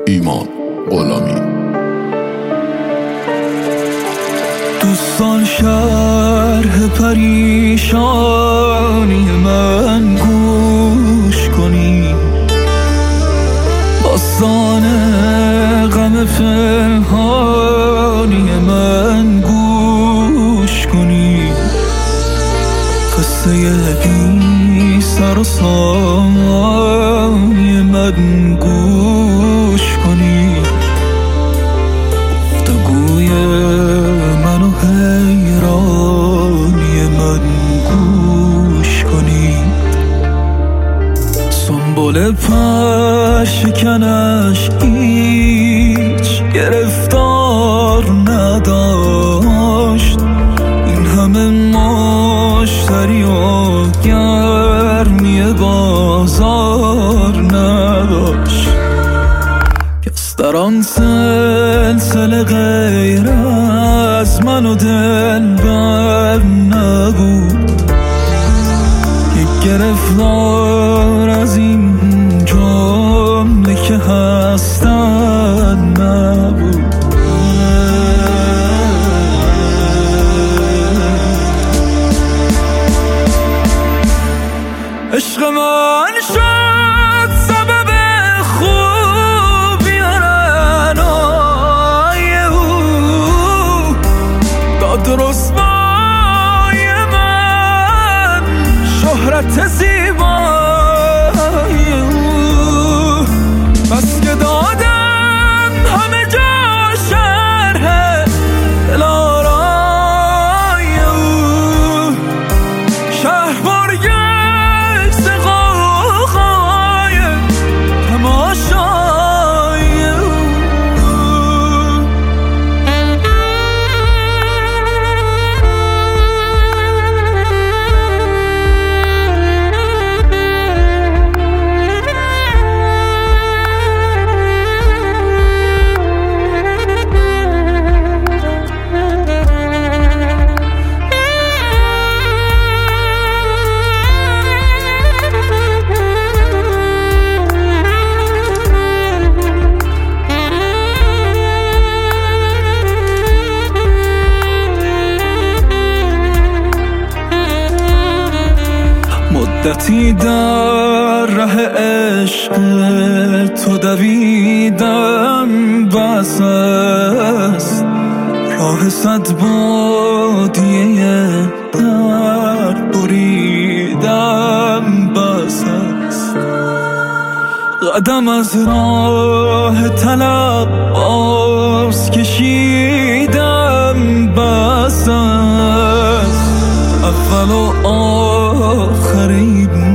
ایمان غلامی. دوستان شرح پریشانی من گوش کنی، داستان غم پنهانی من گوش کنی، قصه بی سر و سامانی من گوش کنی، گفتگوی من و حیرانی من گوش کنی. سنبل پرشکنش هیچ گرفتار نداشت، این همه مشتری و گرمی بازار نداشت، کس در آن سلسله غیر از من و دلبر نبود، یک گرفتار از این جمله که هستن نبود. عشق من شد سبب خوبی رنای او، داد رسوای من شهرت زیبای او، بس که دادم همه جا شرح دلارای او، شهر یک سقاقای تماشای او. مدتی در ره عشق تو دویدم، بس است راه صد بادیه در بریدم، بس است قدم از راه طلب باز کشیدم، بس است اول و آخر این